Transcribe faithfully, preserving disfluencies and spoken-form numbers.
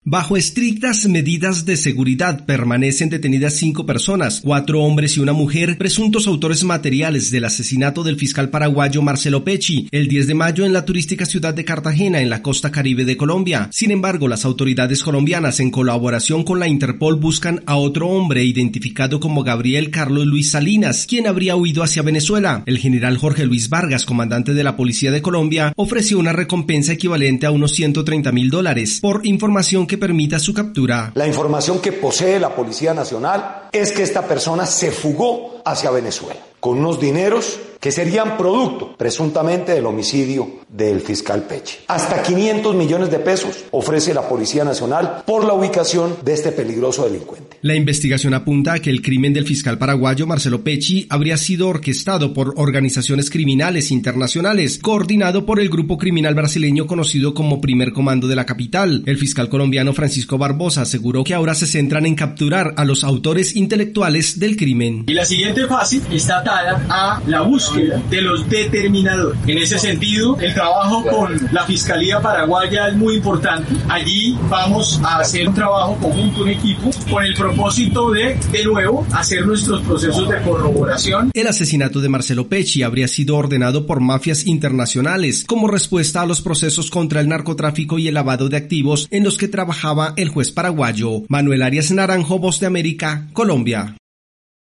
Bajo estrictas medidas de seguridad permanecen detenidas cinco personas, cuatro hombres y una mujer, presuntos autores materiales del asesinato del fiscal paraguayo Marcelo Pecci el diez de mayo en la turística ciudad de Cartagena, en la costa caribe de Colombia. Sin embargo, las autoridades colombianas, en colaboración con la Interpol, buscan a otro hombre identificado como Gabriel Carlos Luis Salinas, quien habría huido hacia Venezuela. El general Jorge Luis Vargas, comandante de la Policía de Colombia, ofreció una recompensa equivalente a unos ciento treinta mil dólares por información que permita su captura. La información que posee la Policía Nacional es que esta persona se fugó hacia Venezuela con unos dineros que serían producto, presuntamente, del homicidio del fiscal Pecci. Hasta quinientos millones de pesos ofrece la Policía Nacional por la ubicación de este peligroso delincuente. La investigación apunta a que el crimen del fiscal paraguayo Marcelo Pecci habría sido orquestado por organizaciones criminales internacionales, coordinado por el grupo criminal brasileño conocido como Primer Comando de la capital. El fiscal colombiano Francisco Barbosa aseguró que ahora se centran en capturar a los autores intelectuales del crimen. Y la siguiente fase está atada a la búsqueda de los determinadores. En ese sentido, el trabajo con la Fiscalía Paraguaya es muy importante. Allí vamos a hacer un trabajo conjunto en equipo con el propósito de, de nuevo, hacer nuestros procesos de corroboración. El asesinato de Marcelo Pecci habría sido ordenado por mafias internacionales como respuesta a los procesos contra el narcotráfico y el lavado de activos en los que trabajaba el juez paraguayo. Manuel Arias Naranjo, Voz de América, Colombia.